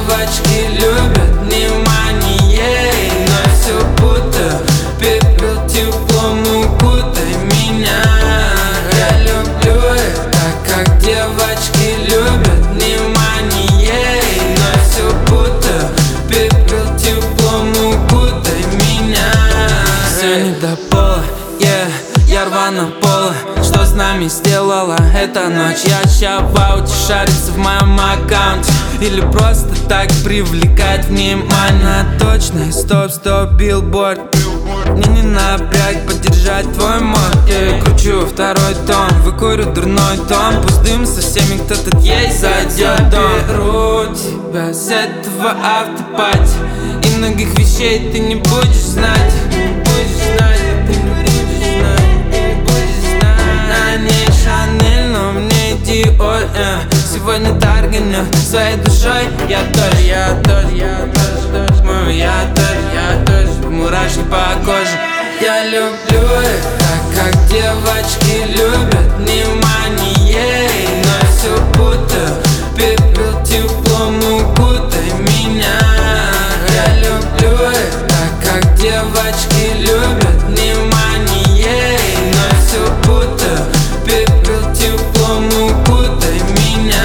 девочки любят внимание, но все будто пепел теплом укутай меня. Я люблю это, как девочки любят внимание, но все будто пепел теплом укутай меня. Все не до пола, я рвано пола. Что с нами сделала эта ночь? Я ща в ауте, шарится в моем аккаунте, или просто так привлекает внимание? Точно, стоп, билборд. Мне не напрягать, поддержать твой мод. Я кручу второй тон, выкурю дурной тон. Пусть дым со всеми, кто тут есть, зайдет. Беру тебя с этого автопати, и многих вещей ты не будешь знать. Сегодня таргиню своей душой. Я тоже мурашки по коже. Я люблю это, как девочки любят внимание, но все будто пепел теплом укутай меня. Я люблю это, как девочки любят внимание, но все будто пепел теплом укутай меня.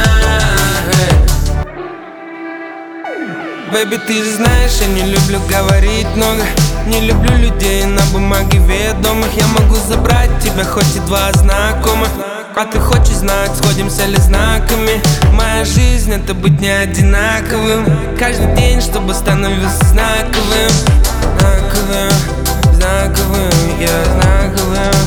Бэйби, ты же знаешь, я не люблю говорить много. Не люблю людей на бумаге ведомых. Я могу забрать тебя, хоть и два знакомых. А ты хочешь знать, сходимся ли знаками? Моя жизнь — это быть не одинаковым. Каждый день, чтобы становился знаковым. Знаковым, знаковым, я знаковым.